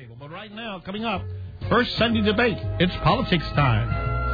Roundtable. But right now, coming up, first Sunday debate. It's politics time.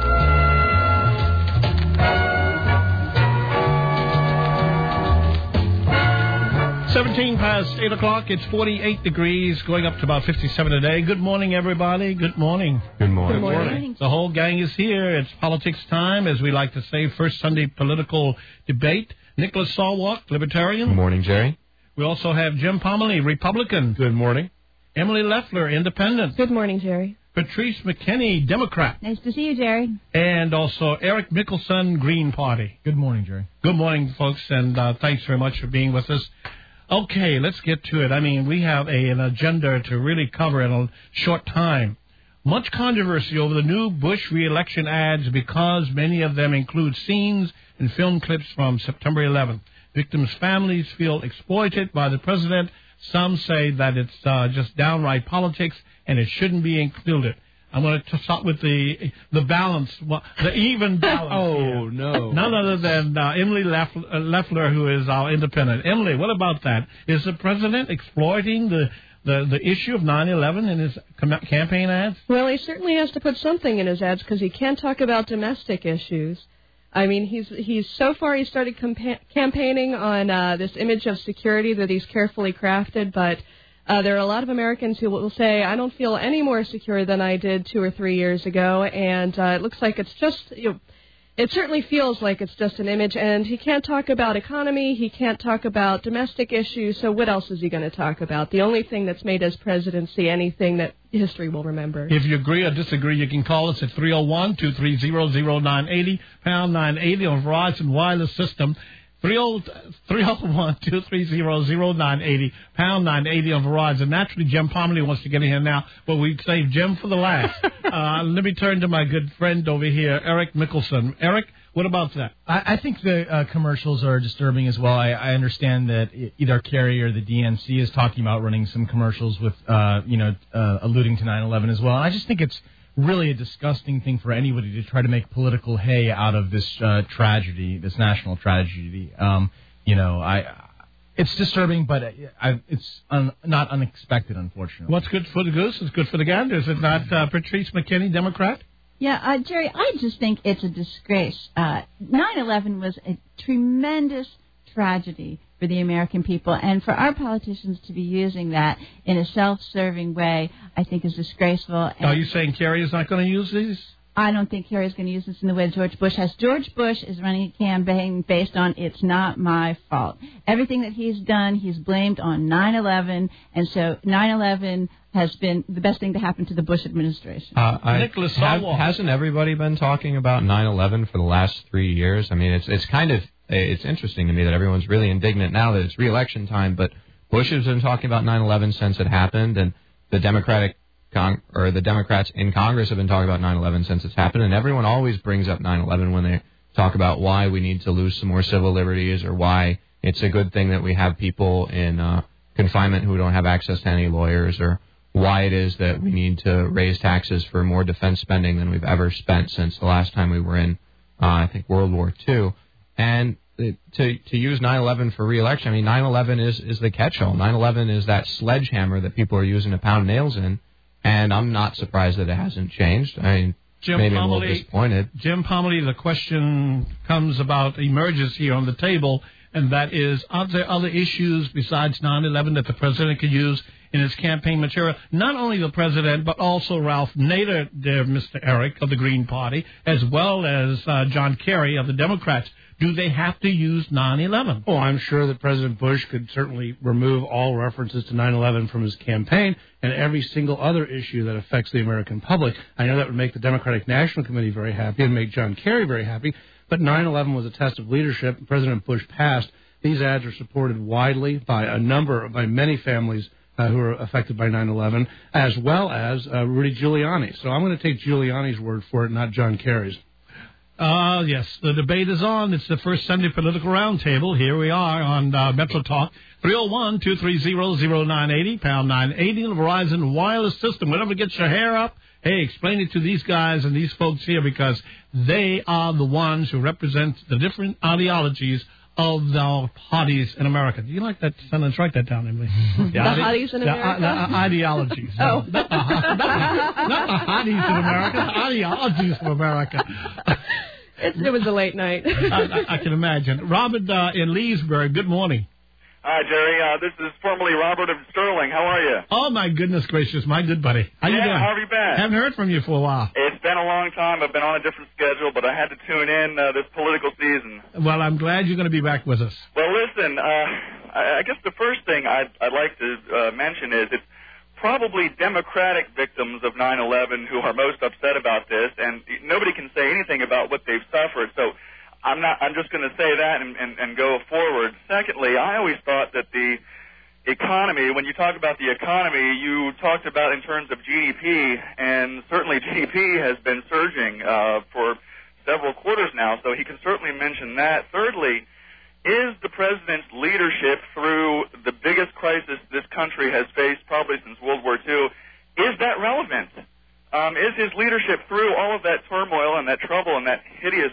17 past 8 o'clock. It's 48 degrees, going up to about 57 today. Good morning, everybody. Good morning. Good morning. Good morning. The whole gang is here. It's politics time, as we like to say, first Sunday political debate. Nicholas Salwalk, Libertarian. Good morning, Jerry. We also have Jim Pomerly, Republican. Good morning. Emily Leffler, Independent. Good morning, Jerry. Patrice McKinney, Democrat. Nice to see you, Jerry. And also Eric Mickelson, Green Party. Good morning, Jerry. Good morning, folks, and thanks very much for being with us. Okay, let's get to it. I mean, we have an agenda to really cover in a short time. Much controversy over the new Bush re-election ads because many of them include scenes and film clips from September 11th. Victims' families feel exploited by the president. Some say that it's just downright politics and it shouldn't be included. I'm going to start with the balance, the even balance. Oh, no. None other than Emily Leffler, who is our independent. Emily, what about that? Is the president exploiting the issue of 9/11 in his campaign ads? Well, he certainly has to put something in his ads because he can't talk about domestic issues. I mean, he's so far he started campaigning on this image of security that he's carefully crafted, but there are a lot of Americans who will say, I don't feel any more secure than I did 2 or 3 years ago, and it looks like it's just, it certainly feels like it's just an image, and he can't talk about economy, he can't talk about domestic issues, so what else is he going to talk about? The only thing that's made his presidency anything that history will remember. If you agree or disagree, you can call us at 301-230-0980, pound 980 on Verizon Wireless System. 301-230-0980, pound 980 on Verizon. Naturally, Jim Pomerly wants to get in here now, but we save Jim for the last. Let me turn to my good friend over here, Eric Mickelson. Eric, what about that? I think the commercials are disturbing as well. I understand that either Kerry or the DNC is talking about running some commercials with, alluding to 9/11 as well. And I just think it's really a disgusting thing for anybody to try to make political hay out of this tragedy, this national tragedy. It's disturbing, but it's not unexpected, unfortunately. What's good for the goose is good for the gander. Is it not, Patrice McKinney, Democrat? Yeah, Jerry, I just think it's a disgrace. 9/11 was a tremendous tragedy for the American people, and for our politicians to be using that in a self-serving way, I think is disgraceful. And are you saying Kerry is not going to use these? I don't think Kerry is going to use this in the way George Bush has. George Bush is running a campaign based on it's not my fault. Everything that he's done, he's blamed on 9/11, and so 9/11 has been the best thing to happen to the Bush administration. Nicholas Salwalk. Hasn't everybody been talking about 9/11 for the last 3 years? I mean, it's kind of it's interesting to me that everyone's really indignant now that it's re-election time, but Bush has been talking about 9/11 since it happened, and the Democrats in Congress have been talking about 9/11 since it's happened, and everyone always brings up 9/11 when they talk about why we need to lose some more civil liberties or why it's a good thing that we have people in confinement who don't have access to any lawyers, or why it is that we need to raise taxes for more defense spending than we've ever spent since the last time we were in, I think, World War II. And to use 9/11 for re-election, I mean, 9/11 is the catch-all. 9/11 is that sledgehammer that people are using to pound nails in, and I'm not surprised that it hasn't changed. I mean, maybe I'm a little disappointed. Jim Pomerly, the question emerges here on the table, and that is, are there other issues besides 9/11 that the president could use in his campaign material? Not only the president, but also Ralph Nader, there, Mr. Eric, of the Green Party, as well as John Kerry of the Democrats. Do they have to use 9/11? Oh, I'm sure that President Bush could certainly remove all references to 9/11 from his campaign and every single other issue that affects the American public. I know that would make the Democratic National Committee very happy and make John Kerry very happy, but 9/11 was a test of leadership. President Bush passed. These ads are supported widely by many families who are affected by 9/11, as well as Rudy Giuliani. So I'm going to take Giuliani's word for it, not John Kerry's. Yes, the debate is on. It's the first Sunday Political Roundtable. Here we are on Metro Talk, 301-230-0980, pound 980 on the Verizon Wireless System. Whenever it gets your hair up, hey, explain it to these guys and these folks here because they are the ones who represent the different ideologies of the hotties in America. Do you like that sentence? Write that down, Emily. The hotties in America? The ideologies. Oh. Not the hotties in America, the ideologies of America. It was a late night. I can imagine. Robert in Leesburg, good morning. Hi, Jerry. This is formerly Robert of Sterling. How are you? Oh, my goodness gracious, my good buddy. How you doing? How have you been? Haven't heard from you for a while. It's been a long time. I've been on a different schedule, but I had to tune in this political season. Well, I'm glad you're going to be back with us. Well, listen, I guess the first thing I'd like to mention is it's probably Democratic victims of 9/11 who are most upset about this, and nobody can say anything about what they've suffered. So I'm just going to say that and go forward. Secondly, I always thought that the economy, when you talk about the economy, you talked about in terms of GDP, and certainly GDP has been surging for several quarters now, so he can certainly mention that. Thirdly, is the president's leadership through the biggest crisis this country has faced probably since World War II, is that relevant? Is his leadership through all of that turmoil and that trouble and that hideous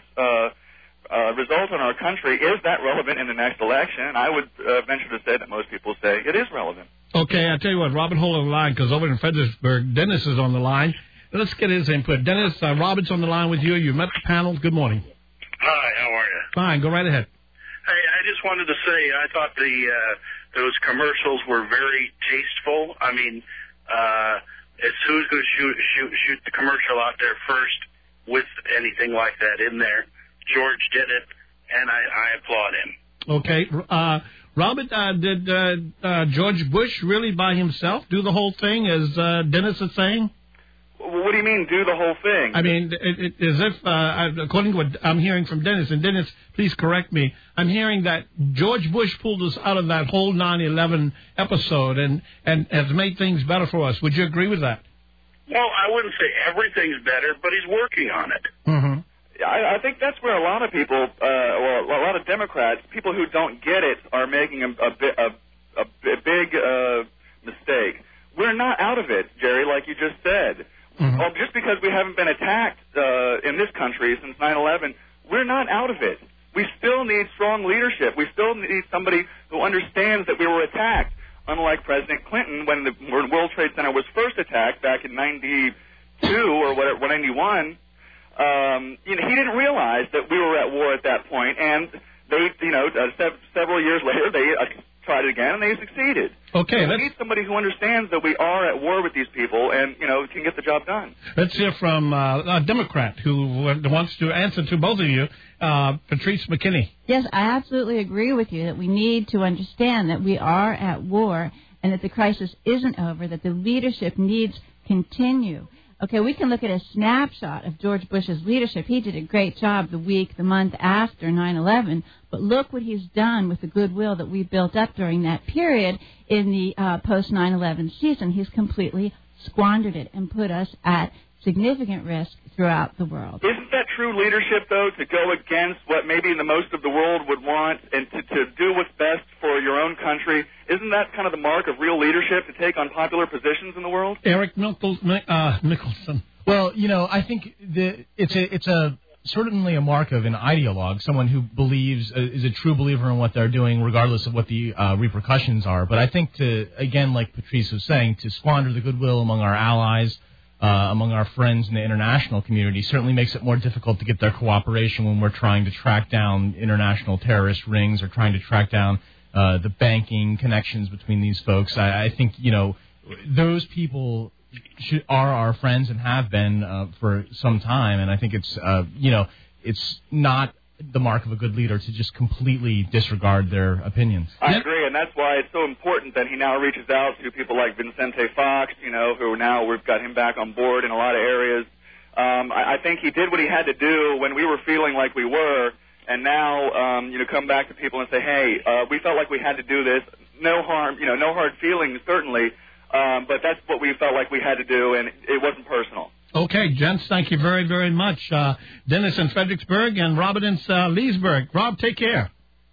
result in our country, is that relevant in the next election? And I would venture to say that most people say it is relevant. Okay, I'll tell you what, Robert, hold on the line, because over in Fredericksburg, Dennis is on the line. Let's get his input. Dennis, Robert's on the line with you. You met the panel. Good morning. Hi, how are you? Fine, go right ahead. Hey, I just wanted to say I thought those commercials were very tasteful. I mean, it's who's going to shoot the commercial out there first with anything like that in there. George did it, and I applaud him. Okay. Robert, did George Bush really by himself do the whole thing, as Dennis is saying? What do you mean, do the whole thing? I mean, as if, according to what I'm hearing from Dennis, and Dennis, please correct me, I'm hearing that George Bush pulled us out of that whole 9/11 episode and has made things better for us. Would you agree with that? Well, I wouldn't say everything's better, but he's working on it. Mm-hmm. I think that's where a lot of people, or a lot of Democrats, people who don't get it, are making a big mistake. We're not out of it, Jerry, like you just said. Mm-hmm. Well, just because we haven't been attacked in this country since 9/11, we're not out of it. We still need strong leadership. We still need somebody who understands that we were attacked. Unlike President Clinton, when the World Trade Center was first attacked back in 92 or whatever, 91. He didn't realize that we were at war at that point, and they, several years later, they tried it again, and they succeeded. Okay, so we need somebody who understands that we are at war with these people and, can get the job done. Let's hear from a Democrat who wants to answer to both of you, Patrice McKinney. Yes, I absolutely agree with you that we need to understand that we are at war and that the crisis isn't over, that the leadership needs continue. Okay, we can look at a snapshot of George Bush's leadership. He did a great job the month after 9/11, but look what he's done with the goodwill that we built up during that period in the post-9/11 season. He's completely squandered it and put us at significant risk throughout the world. Isn't that true leadership, though, to go against what maybe the most of the world would want and to do what's best for your own country? Isn't that kind of the mark of real leadership, to take on popular positions in the world? Eric Nicholson. Well, I think it's certainly a mark of an ideologue, someone who believes, is a true believer in what they're doing, regardless of what the repercussions are. But I think again, like Patrice was saying, to squander the goodwill among our allies, among our friends in the international community certainly makes it more difficult to get their cooperation when we're trying to track down international terrorist rings or trying to track down the banking connections between these folks. I think, those people are our friends and have been for some time, and I think it's, it's not the mark of a good leader to just completely disregard their opinions. I agree, and that's why it's so important that he now reaches out to people like Vicente Fox, who now we've got him back on board in a lot of areas. I think he did what he had to do when we were feeling like we were, and now, come back to people and say, hey, we felt like we had to do this. No harm, no hard feelings, certainly, but that's what we felt like we had to do, and it wasn't personal. Okay, gents, thank you very, very much. Dennis in Fredericksburg and Robert in Leesburg. Rob, take care.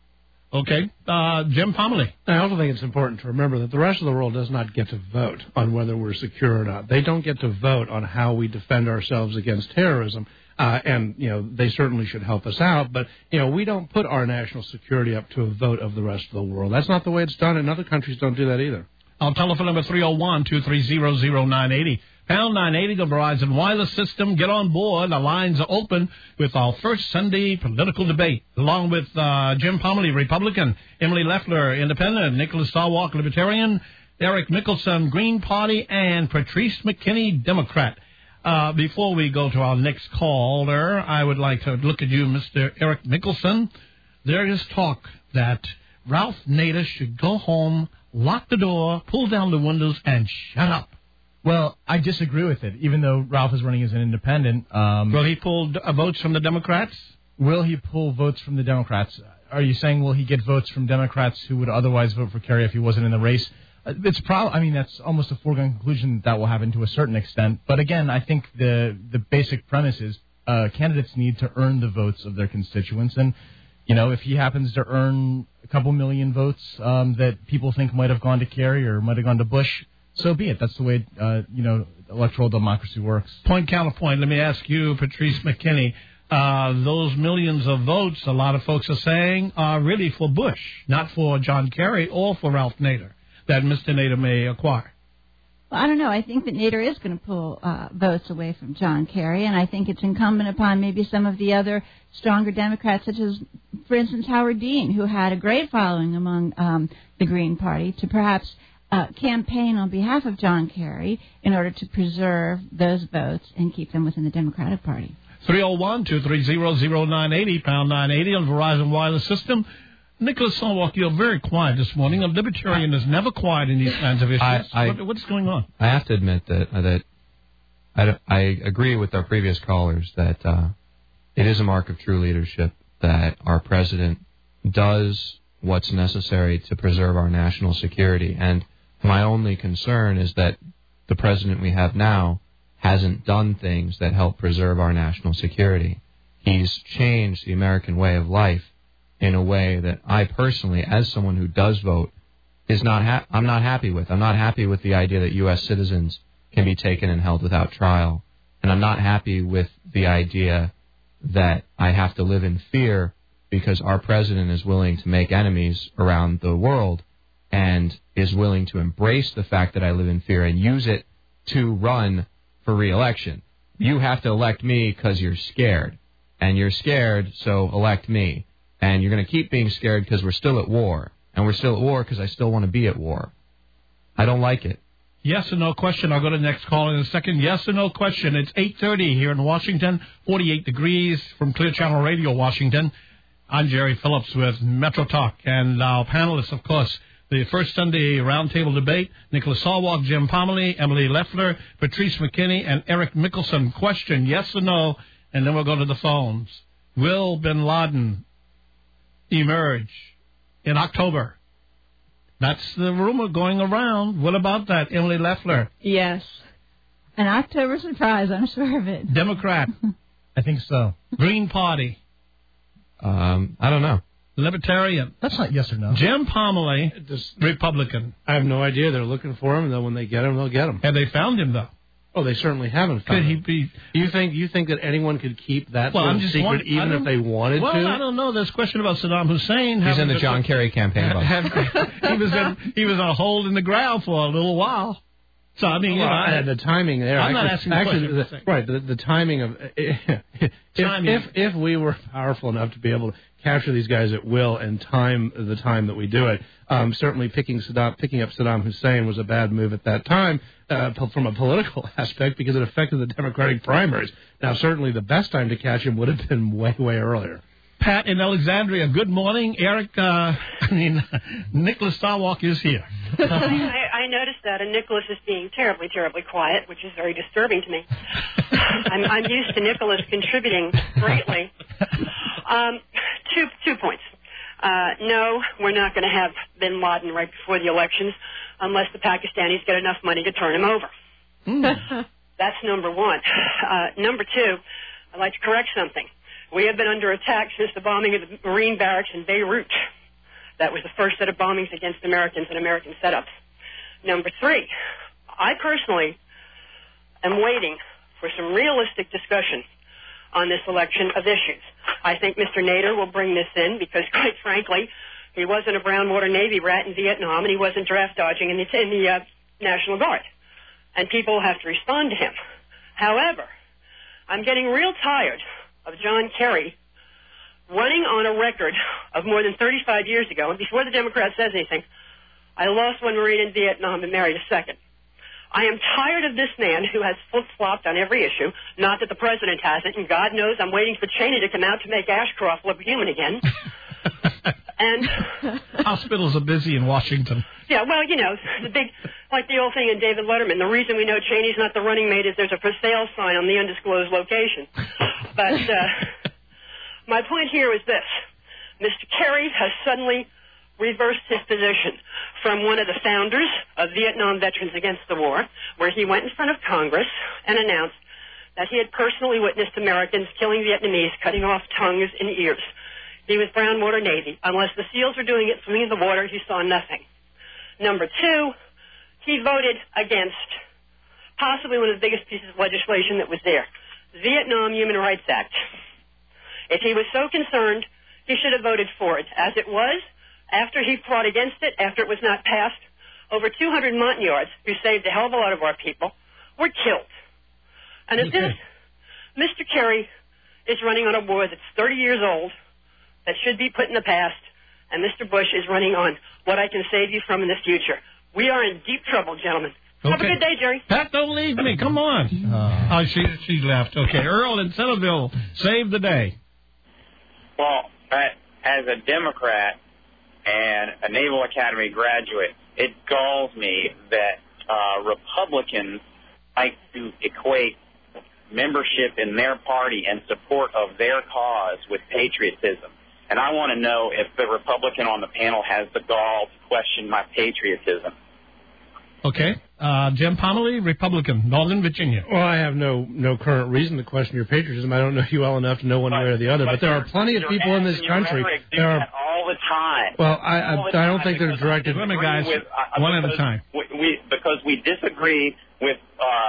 Okay. Jim Pomerly. I also think it's important to remember that the rest of the world does not get to vote on whether we're secure or not. They don't get to vote on how we defend ourselves against terrorism. And, they certainly should help us out. But, we don't put our national security up to a vote of the rest of the world. That's not the way it's done, and other countries don't do that either. Our telephone number 301-230-0980. Pound 980, the Verizon wireless system. Get on board. The lines are open with our first Sunday political debate, along with Jim Pomerly, Republican, Emily Leffler, Independent, Nicholas Sarwark, Libertarian, Eric Mickelson, Green Party, and Patrice McKinney, Democrat. Before we go to our next caller, I would like to look at you, Mr. Eric Mickelson. There is talk that Ralph Nader should go home, lock the door, pull down the windows, and shut up. Well, I disagree with it, even though Ralph is running as an independent. Will he pull votes from the Democrats? Will he pull votes from the Democrats? Are you saying will he get votes from Democrats who would otherwise vote for Kerry if he wasn't in the race? That's almost a foregone conclusion that will happen to a certain extent. But again, I think the basic premise is candidates need to earn the votes of their constituents. And, if he happens to earn a couple million votes that people think might have gone to Kerry or might have gone to Bush, so be it. That's the way, electoral democracy works. Point, counterpoint. Let me ask you, Patrice McKinney, those millions of votes, a lot of folks are saying, are really for Bush, not for John Kerry or for Ralph Nader, that Mr. Nader may acquire. Well, I don't know. I think that Nader is going to pull votes away from John Kerry, and I think it's incumbent upon maybe some of the other stronger Democrats, such as, for instance, Howard Dean, who had a great following among the Green Party, to perhaps campaign on behalf of John Kerry in order to preserve those votes and keep them within the Democratic Party. 301-230-0980, pound 980 on Verizon wireless system. Nicholas Sarwark, you're very quiet this morning. A libertarian is never quiet in these kinds of issues. What's going on? I have to admit that I agree with our previous callers that it is a mark of true leadership that our president does what's necessary to preserve our national security. And my only concern is that the president we have now hasn't done things that help preserve our national security. He's changed the American way of life in a way that I personally, as someone who does vote, I'm not happy with. I'm not happy with the idea that U.S. citizens can be taken and held without trial. And I'm not happy with the idea that I have to live in fear because our president is willing to make enemies around the world and is willing to embrace the fact that I live in fear and use it to run for re-election. You have to elect me because you're scared. And you're scared, so elect me. And you're going to keep being scared because we're still at war. And we're still at war because I still want to be at war. I don't like it. Yes or no question. I'll go to the next call in a second. Yes or no question. It's 8:30 here in Washington, 48 degrees from Clear Channel Radio, Washington. I'm Jerry Phillips with Metro Talk. And our panelists, of course, the first Sunday roundtable debate, Nicholas Sarwark, Jim Pomerly, Emily Leffler, Patrice McKinney, and Eric Mickelson. Question, yes or no, and then we'll go to the phones. Will bin Laden emerge in October? That's the rumor going around. What about that, Emily Leffler? Yes. An October surprise, I'm sure of it. Democrat. I think so. Green Party. I don't know. Libertarian. That's not yes or no. Jim Pomerly, Republican. I have no idea. They're looking for him, and then when they get him, they'll get him. Have they found him, though? Oh, they certainly haven't found him. Could he be... You think that anyone could keep that secret even if they wanted to? Well, I don't know. There's a question about Saddam Hussein. He's in the John Kerry campaign. He was on hold in the ground for a little while. So, I mean, the timing there. I'm not asking the question. Right, the timing of... If we were powerful enough to be able to capture these guys at will and time the time that we do it, certainly picking up Saddam Hussein was a bad move at that time from a political aspect because it affected the Democratic primaries. Now, certainly the best time to catch him would have been way, way earlier. Pat in Alexandria, good morning. Eric, Nicholas Sarwark is here. I noticed that, and Nicholas is being terribly, terribly quiet, which is very disturbing to me. I'm used to Nicholas contributing greatly. 2 points. No, we're not going to have bin Laden right before the elections unless the Pakistanis get enough money to turn him over. That's number one. Number two, I'd like to correct something. We have been under attack since the bombing of the Marine barracks in Beirut. That was the first set of bombings against Americans and American setups. Number 3, I personally am waiting for some realistic discussion on this election of issues. I think Mr. Nader will bring this in because, quite frankly, he wasn't a Brownwater Navy rat in Vietnam, and he wasn't draft dodging in the National Guard. And people will have to respond to him. However, I'm getting real tired of John Kerry running on a record of more than 35 years ago, and before the Democrat says anything, I lost one Marine in Vietnam and married a second. I am tired of this man who has flip-flopped on every issue, not that the president hasn't, and God knows I'm waiting for Cheney to come out to make Ashcroft look human again. And hospitals are busy in Washington. Yeah, well, you know, the big, like the old thing in David Letterman, the reason we know Cheney's not the running mate is there's a for sale sign on the undisclosed location. But my point here is this. Mr. Kerry has suddenly reversed his position from one of the founders of Vietnam Veterans Against the War, where he went in front of Congress and announced that he had personally witnessed Americans killing Vietnamese, cutting off tongues and ears. He was Brownwater Navy. Unless the SEALs were doing it, swimming in the water, he saw nothing. Number 2, he voted against possibly one of the biggest pieces of legislation that was there, the Vietnam Human Rights Act. If he was so concerned, he should have voted for it. As it was, after he fought against it, after it was not passed, over 200 Montagnards, who saved a hell of a lot of our people, were killed. And if this, Mr. Kerry is running on a war that's 30 years old, that should be put in the past, and Mr. Bush is running on what I can save you from in the future. We are in deep trouble, gentlemen. Okay. Have a good day, Jerry. Pat, don't leave me. Come on. She left. Okay, Earl in Centerville, save the day. Well, as a Democrat and a Naval Academy graduate, it galls me that Republicans like to equate membership in their party and support of their cause with patriotism. And I want to know if the Republican on the panel has the gall to question my patriotism. Okay. Jim Pomerly, Republican, Northern Virginia. Well, I have no current reason to question your patriotism. I don't know you well enough to know one way or the other. But there are plenty of people in this country. There are all the time. Well, I don't think they're directed. Let me, guys, one at a time. Because we disagree with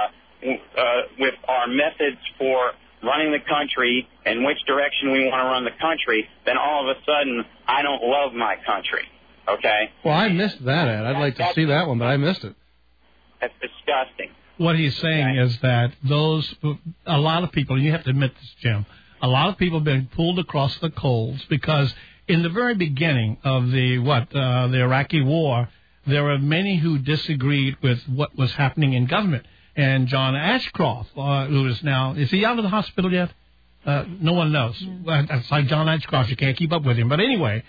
our methods for running the country and which direction we want to run the country, then all of a sudden I don't love my country. Okay? Well, I missed that ad. I'd like to see that one, but I missed it. That's disgusting. What he's saying is that a lot of people, and you have to admit this, Jim, a lot of people have been pulled across the coals because in the very beginning of the Iraqi war, there were many who disagreed with what was happening in government. And John Ashcroft, who is now, is he out of the hospital yet? No one knows. It's like John Ashcroft, you can't keep up with him. But anyway,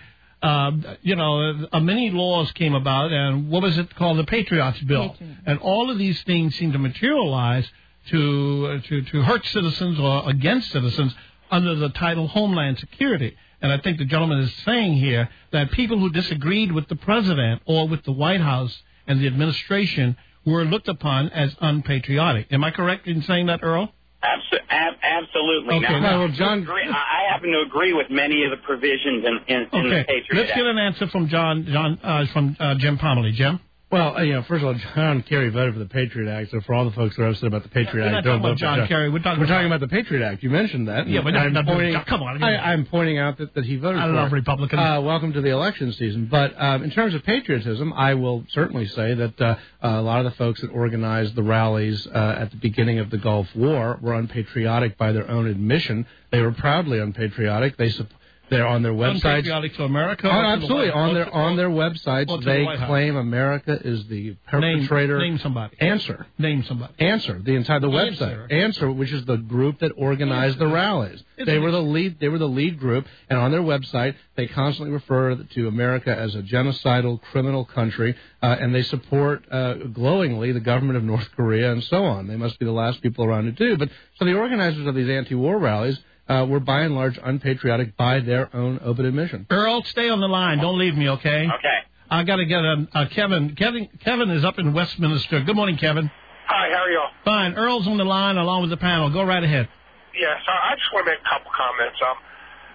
many laws came about, and what was it called? The Patriots Bill. And all of these things seem to materialize to hurt citizens or against citizens under the title Homeland Security. And I think the gentleman is saying here that people who disagreed with the president or with the White House and the administration were looked upon as unpatriotic. Am I correct in saying that, Earl? Absolutely. Okay. Now, John, I happen to agree with many of the provisions in the Patriot Act. Let's get an answer from Jim Pomerly. Jim? Well, first of all, John Kerry voted for the Patriot Act, so for all the folks who are upset about the Patriot Act, don't vote for John Kerry. We're talking about the Patriot Act. You mentioned that. Yeah, but come on. I'm pointing out that he voted for it. I love Republicans. Welcome to the election season. But in terms of patriotism, I will certainly say that a lot of the folks that organized the rallies at the beginning of the Gulf War were unpatriotic by their own admission. They were proudly unpatriotic. They're on their websites. Unpatriotic to America? Absolutely. On their websites, they claim America is the perpetrator. Name somebody. Answer. Name somebody. Answer. The website. Answer, which is the group that organized the rallies. They were the lead group, and on their website, they constantly refer to America as a genocidal, criminal country, and they support glowingly the government of North Korea and so on. They must be the last people around to do. But so the organizers of these anti-war rallies were by and large unpatriotic by their own open admission. Earl, stay on the line. Don't leave me, okay? Okay. I got to get Kevin. Kevin is up in Westminster. Good morning, Kevin. Hi, how are you all? Fine. Earl's on the line along with the panel. Go right ahead. Yeah, so I just want to make a couple comments.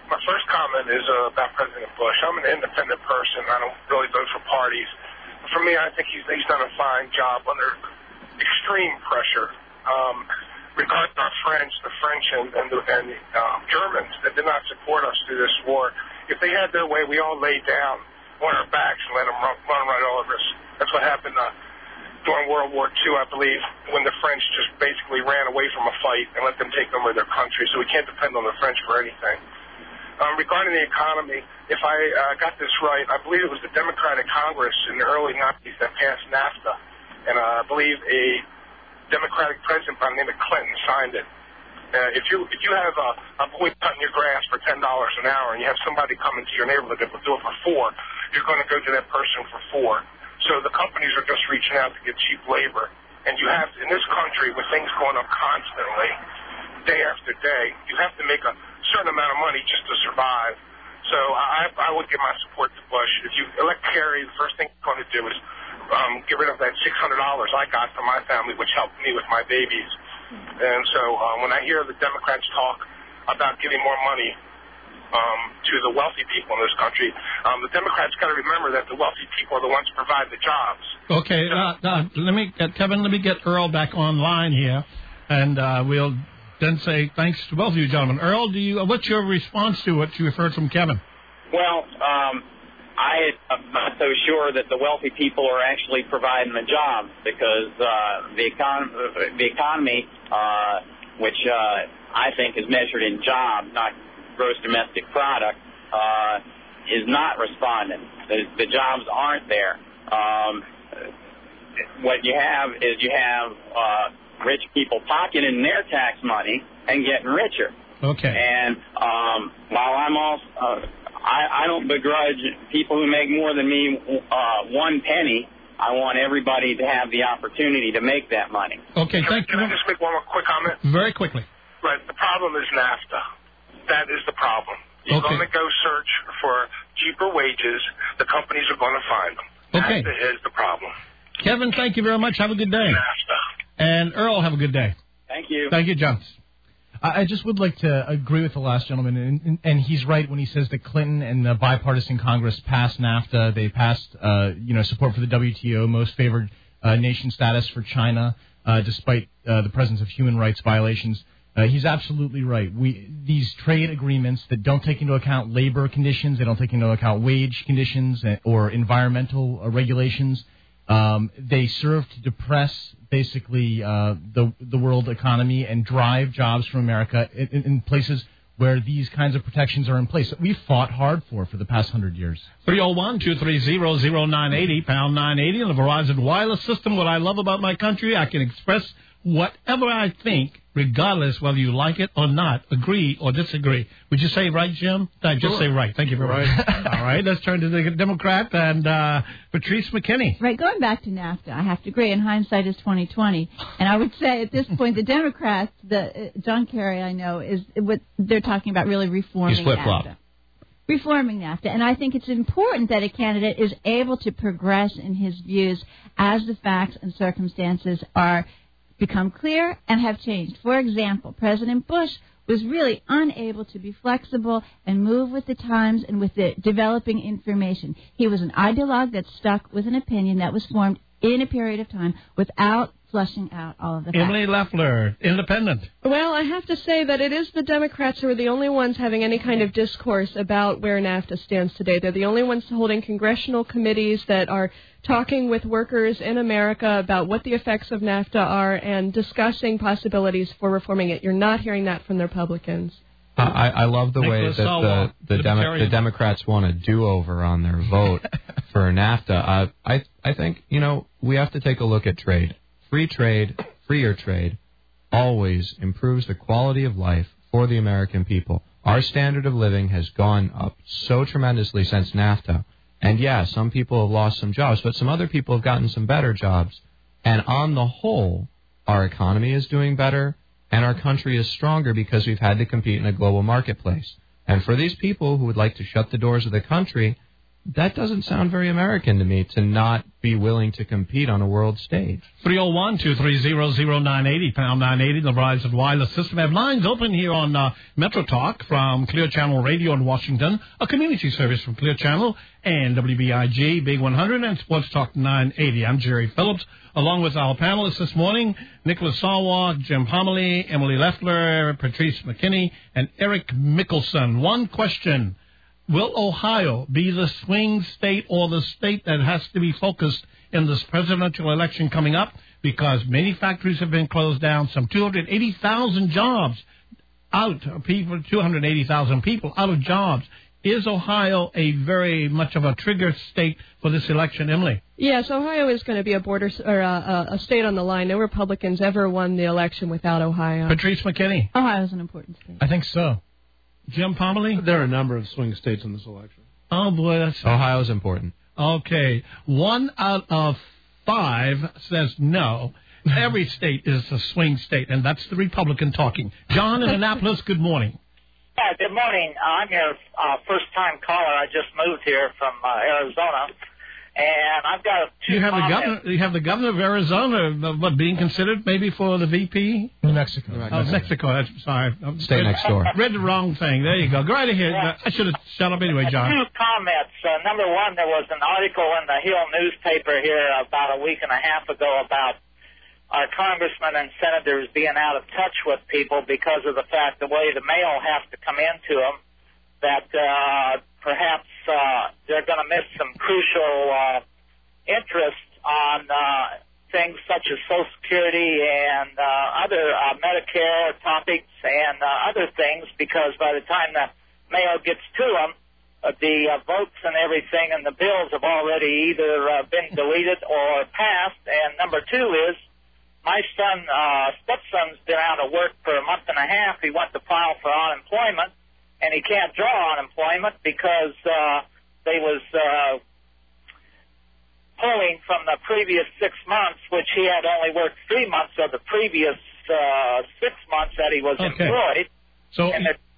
My first comment is about President Bush. I'm an independent person. I don't really vote for parties. For me, I think he's done a fine job under extreme pressure. Regarding our French, the French and the Germans that did not support us through this war, if they had their way, we all laid down on our backs and let them run right over us. That's what happened during World War II, I believe, when the French just basically ran away from a fight and let them take over their country. So we can't depend on the French for anything. Regarding the economy, if I got this right, I believe it was the Democratic Congress in the early 90s that passed NAFTA, and I believe a Democratic president by the name of Clinton signed it. If you have a boy cutting your grass for $10 an hour and you have somebody come into your neighborhood that will do it for $4, you're going to go to that person for $4. So the companies are just reaching out to get cheap labor. And you have, in this country, with things going up constantly, day after day, you have to make a certain amount of money just to survive. So I would give my support to Bush. If you elect Kerry, the first thing you're going to do is get rid of that $600 I got from my family, which helped me with my babies. And so when I hear the Democrats talk about giving more money to the wealthy people in this country, the Democrats got to remember that the wealthy people are the ones who provide the jobs. Okay, Kevin, let me get Earl back online here, and we'll then say thanks to both of you gentlemen. Earl, what's your response to what you heard from Kevin? Well, I'm not so sure that the wealthy people are actually providing the jobs, because the economy, which I think is measured in jobs, not gross domestic product, is not responding. The jobs aren't there. What you have is rich people pocketing their tax money and getting richer. Okay. And while I'm also, I don't begrudge people who make more than me 1 penny. I want everybody to have the opportunity to make that money. Okay, thank you. Can I just make one more quick comment? Very quickly. Right. The problem is NAFTA. That is the problem. You're going to go search for cheaper wages. The companies are going to find them. Okay. NAFTA is the problem. Kevin, thank you very much. Have a good day. NAFTA. And Earl, have a good day. Thank you. Thank you, John. I just would like to agree with the last gentleman, and he's right when he says that Clinton and the bipartisan Congress passed NAFTA. They passed, support for the WTO, most favored nation status for China, despite the presence of human rights violations. He's absolutely right. These trade agreements that don't take into account labor conditions, they don't take into account wage conditions or environmental regulations. They serve to depress basically the world economy and drive jobs from America in places where these kinds of protections are in place that we've fought hard for the past 100 years. 301-230-0980, pound 980 on the Verizon Wireless System. What I love about my country, I can express whatever I think, regardless whether you like it or not, agree or disagree. Would you say right, Jim? Just say right. Thank you very much. All right, let's turn to the Democrat and Patrice McKinney. Right, going back to NAFTA, I have to agree, and hindsight is 20/20. And I would say at this point, the Democrats, John Kerry, I know, is what they're talking about really reforming NAFTA. Reforming NAFTA. And I think it's important that a candidate is able to progress in his views as the facts and circumstances become clear and have changed. For example, President Bush was really unable to be flexible and move with the times and with the developing information. He was an ideologue that stuck with an opinion that was formed in a period of time without flushing out all of the facts. Emily Leffler, independent. Well, I have to say that it is the Democrats who are the only ones having any kind of discourse about where NAFTA stands today. They're the only ones holding congressional committees that are talking with workers in America about what the effects of NAFTA are and discussing possibilities for reforming it. You're not hearing that from the Republicans. I love the way that the Democrats want a do-over on their vote for NAFTA. I think, we have to take a look at trade. Free trade, freer trade, always improves the quality of life for the American people. Our standard of living has gone up so tremendously since NAFTA. And, yeah, some people have lost some jobs, but some other people have gotten some better jobs. And on the whole, our economy is doing better, and our country is stronger because we've had to compete in a global marketplace. And for these people who would like to shut the doors of the country, that doesn't sound very American to me, to not be willing to compete on a world stage. 301-230-0980, pound 980, the Verizon Wireless System. I have lines open here on Metro Talk from Clear Channel Radio in Washington, a community service from Clear Channel and WBIG, Big 100, and Sports Talk 980. I'm Jerry Phillips, along with our panelists this morning, Nicholas Sawa, Jim Homily, Emily Leffler, Patrice McKinney, and Eric Mickelson. One question. Will Ohio be the swing state or the state that has to be focused in this presidential election coming up? Because many factories have been closed down, some 280,000 jobs out, 280,000 people out of jobs. Is Ohio a very much of a trigger state for this election, Emily? Yes, Ohio is going to be a border or a state on the line. No Republicans ever won the election without Ohio. Patrice McKinney. Ohio is an important state. I think so. Jim Pomley? There are a number of swing states in this election. Oh, boy. That's Ohio's important. Okay. 1 out of 5 says no. Every state is a swing state, and that's the Republican talking. John in Annapolis, good morning. Yeah, good morning. I'm your first-time caller. I just moved here from Arizona, and I've got two comments. You have the governor of Arizona, being considered maybe for the VP? New Mexico. Mexico. Sorry. Stay next door. Read the wrong thing. There you go. Go right ahead. Yeah. I should have shut up anyway, John. Two comments. Number one, there was an article in the Hill newspaper here about a week and a half ago about our congressmen and senators being out of touch with people because of the fact the way the mail has to come into them, that perhaps they're going to miss some crucial interest on things such as Social Security and other Medicare topics and other things, because by the time the mail gets to them, the votes and everything and the bills have already either been deleted or passed. And number two is, my stepson's been out of work for a month and a half. He went to file for unemployment, and he can't draw unemployment because they was pulling from the previous 6 months, which he had only worked 3 months of the previous 6 months that he was employed. So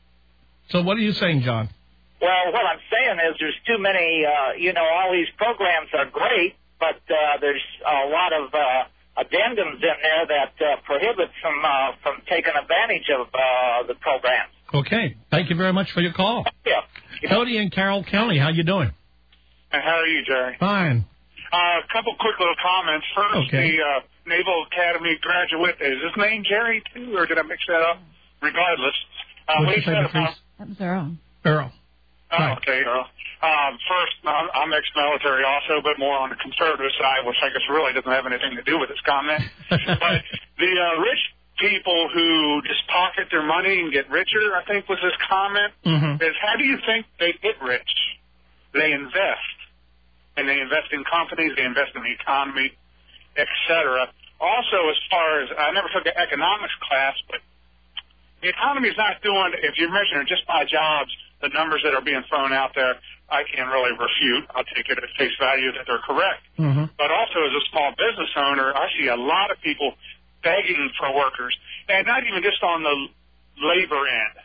what are you saying, John? Well, what I'm saying is there's too many, all these programs are great, but there's a lot of addendums in there that prohibits them from taking advantage of the programs. Okay. Thank you very much for your call. Yeah. Cody in Carroll County, how you doing? How are you, Jerry? Fine. A couple quick little comments. First, the Naval Academy graduate, is his name Jerry, too, or did I mix that up? Regardless. What's your name, please? That was Earl. Earl. Oh, okay, Earl. First, I'm ex-military also, but more on the conservative side, which I guess really doesn't have anything to do with this comment. But the rich people who just pocket their money and get richer, I think was his comment, is how do you think they get rich? They invest. And they invest in companies, they invest in the economy, et cetera. Also, as far as, I never took an economics class, but the economy's not doing, if you're measuring just by jobs, the numbers that are being thrown out there, I can't really refute. I'll take it at face value that they're correct. But also as a small business owner, I see a lot of people begging for workers, and not even just on the labor end,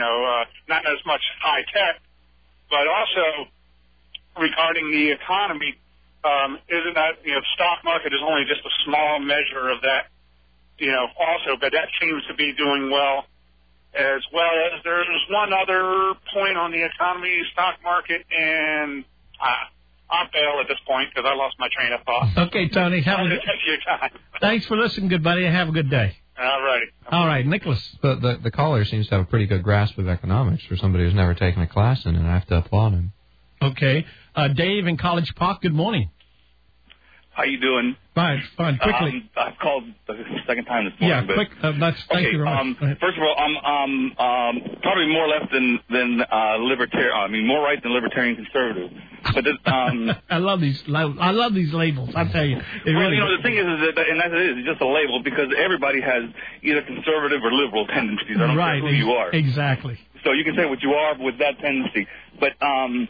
not as much high tech, but also regarding the economy, isn't that, the stock market is only just a small measure of that, also, but that seems to be doing well. As well as there's one other point on the economy, stock market, and I'll bail at this point because I lost my train of thought. Okay, Tony. Thanks for listening, good buddy, and have a good day. All right. All right, Nicholas. The caller seems to have a pretty good grasp of economics for somebody who's never taken a class in it, and I have to applaud him. Okay. Dave in College Park, good morning. How you doing? Fine, quickly. I've called the second time this morning. Yeah, quick. Thank you very much. First of all, I'm probably more left than libertarian. I mean, more right than libertarian conservative. But I love these labels. I tell you. The thing is that, and as it is, it's just a label because everybody has either conservative or liberal tendencies. I don't care who you are. Exactly. So you can say what you are with that tendency. But a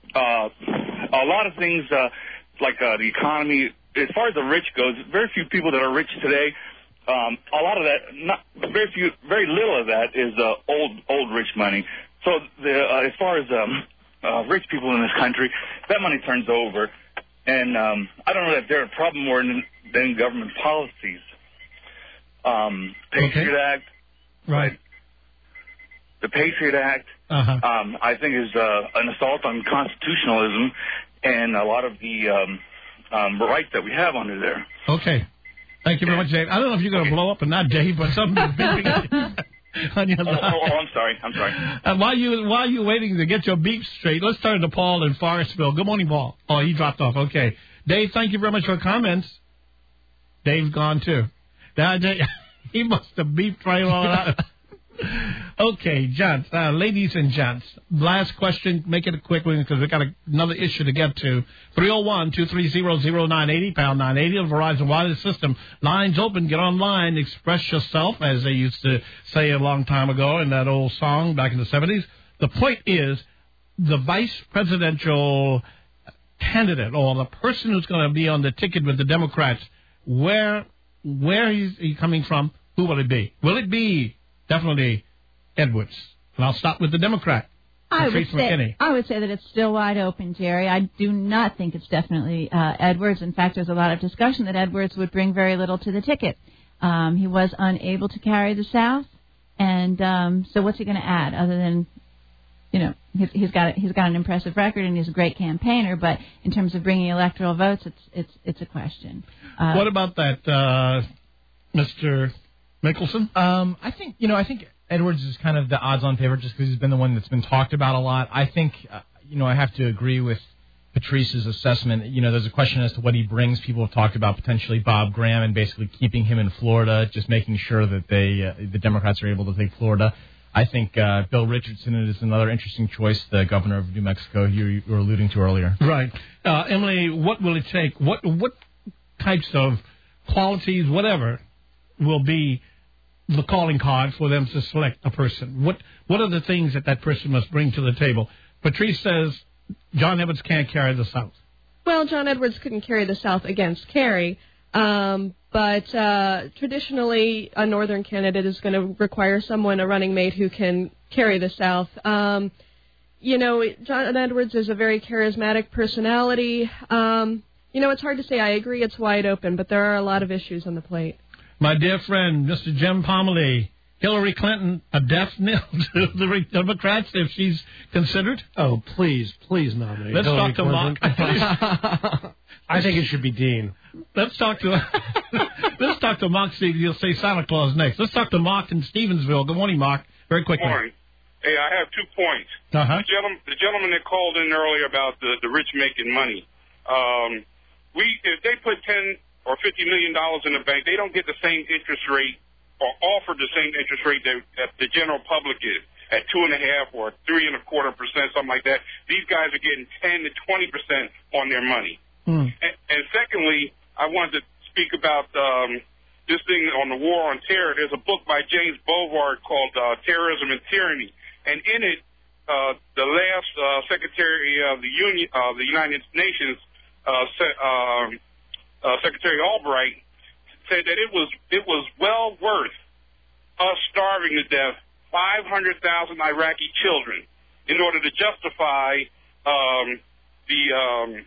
lot of things. Like the economy, as far as the rich goes, very few people that are rich today. A lot of that, very little of that is old rich money. So as far as rich people in this country, that money turns over. And I don't know that they're a problem more than government policies. Patriot Act. Right. The Patriot Act, I think, is an assault on constitutionalism and a lot of the rights that we have under there. Okay. Thank you very much, Dave. I don't know if you're going to blow up or not, Dave, but something's beeping on your line. I'm sorry. While you waiting to get your beep straight, let's turn to Paul in Forestville. Good morning, Paul. Oh, he dropped off. Okay. Dave, thank you very much for your comments. Dave's gone, too. Now, Dave, he must have beeped right on out. Okay, gents, ladies and gents, last question. Make it a quick one because we've got another issue to get to. 301-230-0980, pound 980 on Verizon Wireless System. Lines open. Get online. Express yourself, as they used to say a long time ago in that old song back in the 70s. The point is the vice presidential candidate or the person who's going to be on the ticket with the Democrats, where is he coming from? Who will it be? Will it be definitely Edwards? And I'll start with the Democrat. I would say that it's still wide open, Jerry. I do not think it's definitely Edwards. In fact, there's a lot of discussion that Edwards would bring very little to the ticket. He was unable to carry the South, and so what's he going to add other than, he's got an impressive record and he's a great campaigner, but in terms of bringing electoral votes, it's a question. What about that, Mr. Mickelson? I think Edwards is kind of the odds-on favorite just because he's been the one that's been talked about a lot. I think, I have to agree with Patrice's assessment. There's a question as to what he brings. People have talked about potentially Bob Graham and basically keeping him in Florida, just making sure that the Democrats are able to take Florida. I think Bill Richardson is another interesting choice, the governor of New Mexico you were alluding to earlier. Right. Emily, what will it take? What types of qualities, whatever, will be the calling card for them to select a person? What are the things that person must bring to the table? Patrice says John Edwards can't carry the South. Well, John Edwards couldn't carry the South against Kerry, but traditionally a Northern candidate is going to require a running mate who can carry the South. John Edwards is a very charismatic personality. It's hard to say. I agree it's wide open, but there are a lot of issues on the plate. My dear friend, Mr. Jim Pomerlee, Hillary Clinton, a death knell to the Democrats if she's considered? Oh, please nominate Let's Hillary talk to Mark. I think it should be Dean. Let's talk to Mark. See, you'll say Santa Claus next. Let's talk to Mark in Stevensville. Good morning, Mark. Very quickly. Good morning. Hey, I have 2 points. Uh-huh. The gentleman that called in earlier about the rich making money. If they put $10 or $50 million in the bank, they don't get the same interest rate or offer the same interest rate that the general public is at 2.5% or 3.25%, something like that. These guys are getting 10 to 20% on their money. And secondly, I wanted to speak about this thing on the war on terror. There's a book by James Bovard called Terrorism and Tyranny, and in it, the last Secretary of the United Nations, Secretary Albright, said that it was well worth us starving to death 500,000 Iraqi children in order to justify the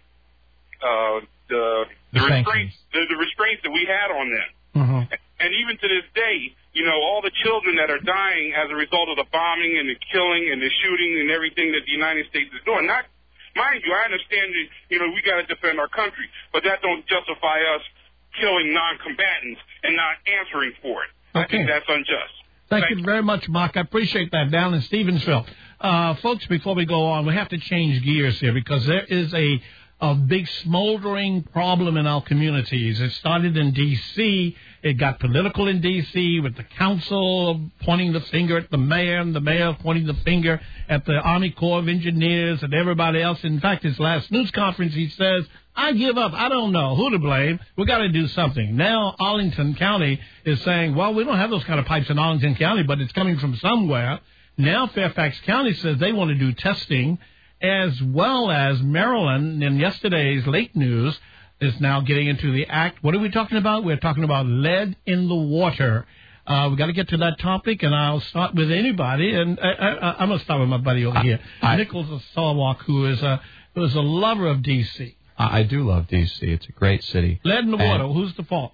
restraints that we had on them. Mm-hmm. And even to this day, all the children that are dying as a result of the bombing and the killing and the shooting and everything that the United States is doing. Mind you, I understand that, we got to defend our country, but that don't justify us killing non-combatants and not answering for it. Okay. I think that's unjust. Thank you very much, Mark. I appreciate that down in Stevensville. Folks, before we go on, we have to change gears here because there is a big smoldering problem in our communities. It started in D.C. It got political in D.C. with the council pointing the finger at the mayor and the mayor pointing the finger at the Army Corps of Engineers and everybody else. In fact, his last news conference, he says, I give up. I don't know who to blame. We got to do something. Now Arlington County is saying, well, we don't have those kind of pipes in Arlington County, but it's coming from somewhere. Now Fairfax County says they want to do testing, as well as Maryland, in yesterday's late news, is now getting into the act. What are we talking about? We're talking about lead in the water. We got to get to that topic, and I'll start with anybody. And I'm going to start with my buddy over here, Nicholas Sawalk, who is a lover of D.C. I do love D.C. It's a great city. Lead in the water. Who's the fault?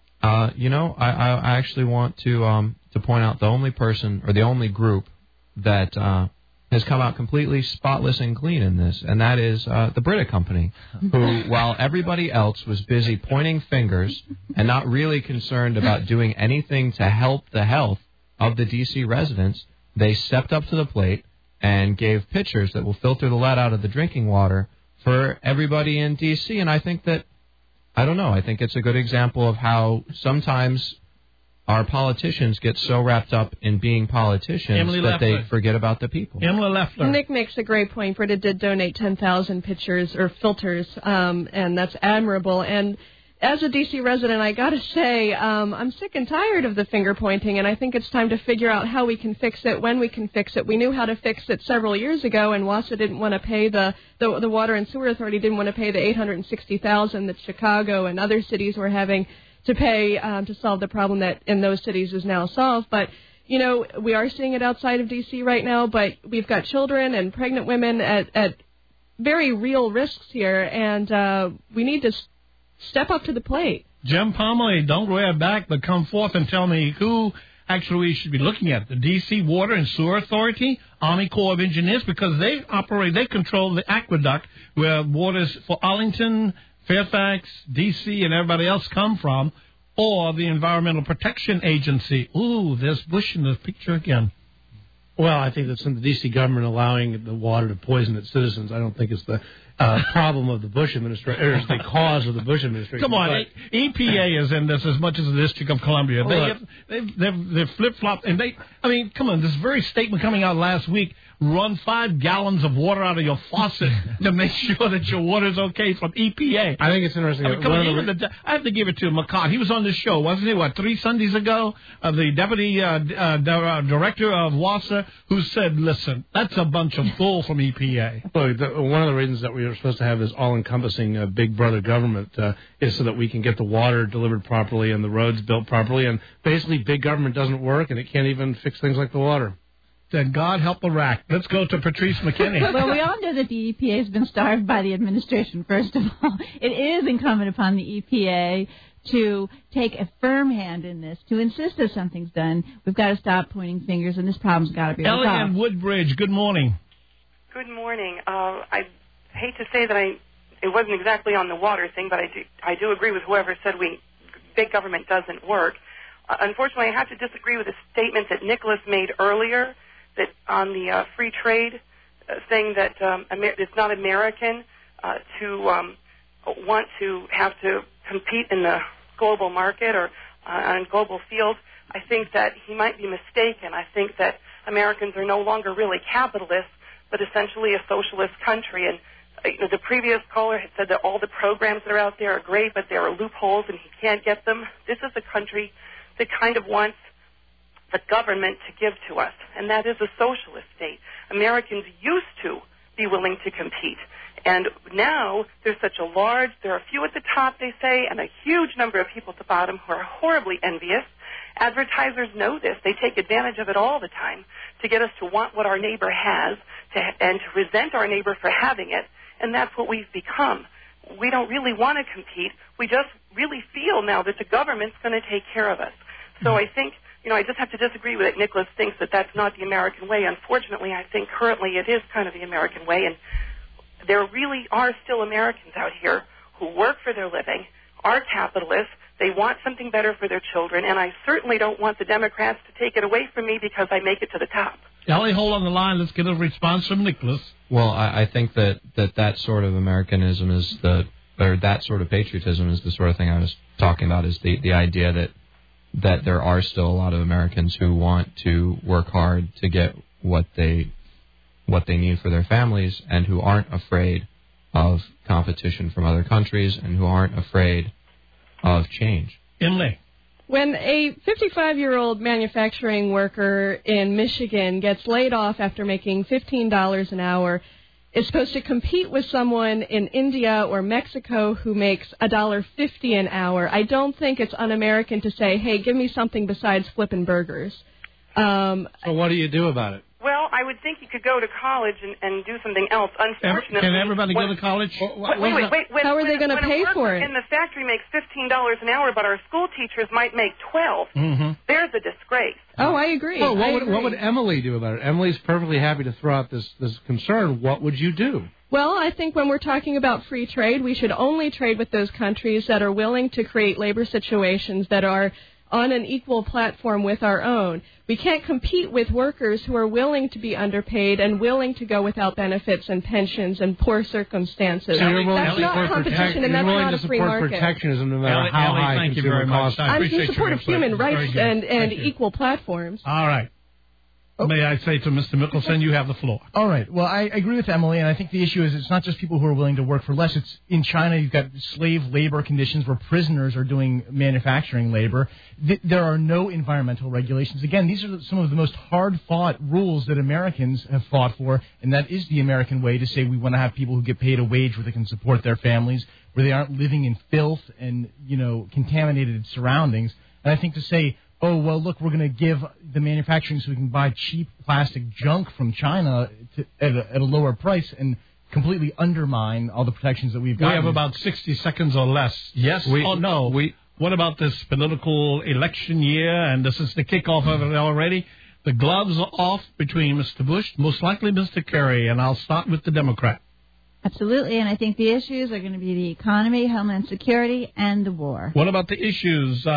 I actually want to point out the only person or the only group that has come out completely spotless and clean in this, and that is the Brita Company, who, while everybody else was busy pointing fingers and not really concerned about doing anything to help the health of the D.C. residents, they stepped up to the plate and gave pitchers that will filter the lead out of the drinking water for everybody in D.C., and I think that, I think it's a good example of how sometimes our politicians get so wrapped up in being politicians that they forget about the people. Emily Leffler. Nick makes a great point. Brita did donate 10,000 pitchers or filters, and that's admirable. And as a D.C. resident, I got to say, I'm sick and tired of the finger pointing, and I think it's time to figure out how we can fix it, when we can fix it. We knew how to fix it several years ago, and WASA didn't want to pay the Water and Sewer Authority didn't want to pay the $860,000 that Chicago and other cities were having to pay to solve the problem that in those cities is now solved. But, we are seeing it outside of D.C. right now, but we've got children and pregnant women at very real risks here, and we need to step up to the plate. Jim Pomeroy, don't grab back, but come forth and tell me who actually we should be looking at. The D.C. Water and Sewer Authority, Army Corps of Engineers, because they control the aqueduct where waters for Arlington, Fairfax, D.C., and everybody else come from, or the Environmental Protection Agency. Ooh, there's Bush in the picture again. Well, I think that's in the D.C. government allowing the water to poison its citizens. I don't think it's the problem of the Bush administration, or it's the cause of the Bush administration. Come on, EPA is in this as much as the District of Columbia. They've flip-flopped, and come on, this very statement coming out last week, run 5 gallons of water out of your faucet to make sure that your water's okay from EPA. I think it's interesting. I have to give it to McCart. He was on the show, wasn't he, 3 Sundays ago? The deputy director of WASA, who said, listen, that's a bunch of bull from EPA. Look, one of the reasons that we are supposed to have this all-encompassing big brother government is so that we can get the water delivered properly and the roads built properly. And basically, big government doesn't work, and it can't even fix things like the water. Then God help Iraq. Let's go to Patrice McKinney. Well, we all know that the EPA has been starved by the administration, first of all. It is incumbent upon the EPA to take a firm hand in this, to insist that something's done. We've got to stop pointing fingers, and this problem's got to be resolved. Eliane Woodbridge, good morning. Good morning. I hate to say that it wasn't exactly on the water thing, but I do agree with whoever said big government doesn't work. Unfortunately, I have to disagree with a statement that Nicholas made earlier, that on the free trade, saying that it's not American to want to have to compete in the global market or on global field. I think that he might be mistaken. I think that Americans are no longer really capitalists, but essentially a socialist country. And the previous caller had said that all the programs that are out there are great, but there are loopholes and he can't get them. This is a country that kind of wants the government to give to us, and that is a socialist state. Americans used to be willing to compete, and now there are a few at the top, they say, and a huge number of people at the bottom who are horribly envious. Advertisers know this. They take advantage of it all the time to get us to want what our neighbor has and to resent our neighbor for having it, and that's what we've become. We don't really want to compete. We just really feel now that the government's going to take care of us. So I think, I just have to disagree with it. Nicholas thinks that that's not the American way. Unfortunately, I think currently it is kind of the American way, and there really are still Americans out here who work for their living, are capitalists. They want something better for their children, and I certainly don't want the Democrats to take it away from me because I make it to the top. Ellie, hold on the line. Let's get a response from Nicholas. Well, I think that sort of Americanism or that sort of patriotism is the sort of thing I was talking about, is the idea that there are still a lot of Americans who want to work hard to get what they need for their families, and who aren't afraid of competition from other countries, and who aren't afraid of change. Emily. When a 55-year-old manufacturing worker in Michigan gets laid off after making $15 an hour, is supposed to compete with someone in India or Mexico who makes $1.50 an hour, I don't think it's un-American to say, hey, give me something besides flipping burgers. So what do you do about it? Well, I would think you could go to college and do something else. Unfortunately, can everybody go to college? Wait. How are they going to pay for it? In the factory makes $15 an hour, but our school teachers might make $12. Mm-hmm. There's a disgrace. Oh, I agree. Well, what would Emily do about it? Emily's perfectly happy to throw out this concern. What would you do? Well, I think when we're talking about free trade, we should only trade with those countries that are willing to create labor situations that are on an equal platform with our own. We can't compete with workers who are willing to be underpaid and willing to go without benefits and pensions and poor circumstances. So that's not competition, and that's not a free market. Protectionism, no matter how high thank you very much. I'm in support of human rights and equal platforms. All right. May I say to Mr. Mickelson, you have the floor. All right. Well, I agree with Emily, and I think the issue is it's not just people who are willing to work for less. It's in China, you've got slave labor conditions where prisoners are doing manufacturing labor. There are no environmental regulations. Again, these are some of the most hard-fought rules that Americans have fought for, and that is the American way to say we want to have people who get paid a wage where they can support their families, where they aren't living in filth and, contaminated surroundings. And I think to say, oh, well, look, we're going to give the manufacturing so we can buy cheap plastic junk from China at a lower price and completely undermine all the protections that we've got. We have about 60 seconds or less. Yes. What about this political election year? And this is the kickoff of it already. The gloves are off between Mr. Bush, most likely Mr. Kerry, and I'll start with the Democrat. Absolutely, and I think the issues are going to be the economy, homeland security, and the war. What about the issues,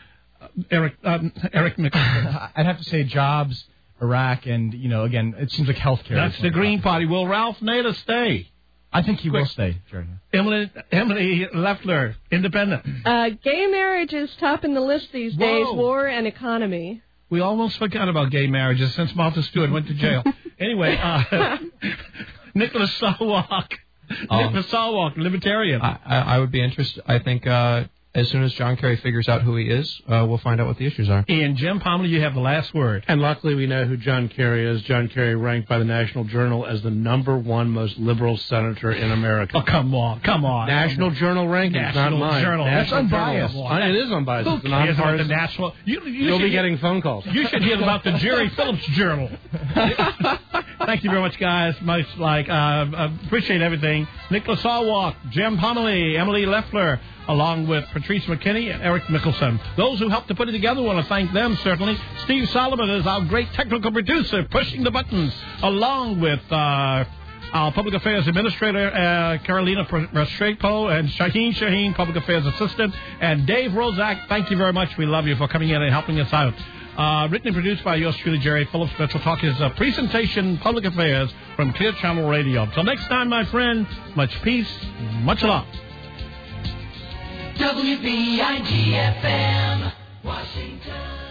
Eric Mickelson? I'd have to say jobs, Iraq, and, again, it seems like health care. That's the Green Party. Will Ralph Nader stay? I think he will stay, Jerry. Emily Leffler, independent. Gay marriage is topping the list these days, war and economy. We almost forgot about gay marriages since Martha Stewart went to jail. Anyway, Nicholas Sarwark. Nicholas Sarwark, Libertarian. I would be interested. I think as soon as John Kerry figures out who he is, we'll find out what the issues are. And Jim Pomerly, you have the last word. And luckily we know who John Kerry is. John Kerry ranked by the National Journal as the #1 most liberal senator in America. Oh, come on. National Journal rankings, not mine. Journal. That's unbiased. It is unbiased. Who it's cares about the nonpartisan. National? You'll be getting phone calls. You should hear about the Jerry Phillips Journal. Thank you very much, guys. Appreciate everything. Nicholas Sarwark, Jim Pomerly, Emily Leffler, along with Patrice McKinney and Eric Mickelson. Those who helped to put it together, want to thank them, certainly. Steve Solomon is our great technical producer, pushing the buttons, along with our Public Affairs Administrator, Carolina Restrepo, and Shaheen, Public Affairs Assistant, and Dave Rozak. Thank you very much. We love you for coming in and helping us out. Written and produced by yours truly, Jerry Phillips. Metro Talk is a presentation, Public Affairs, from Clear Channel Radio. Until next time, my friend, much peace, much love. WBIG-FM, Washington.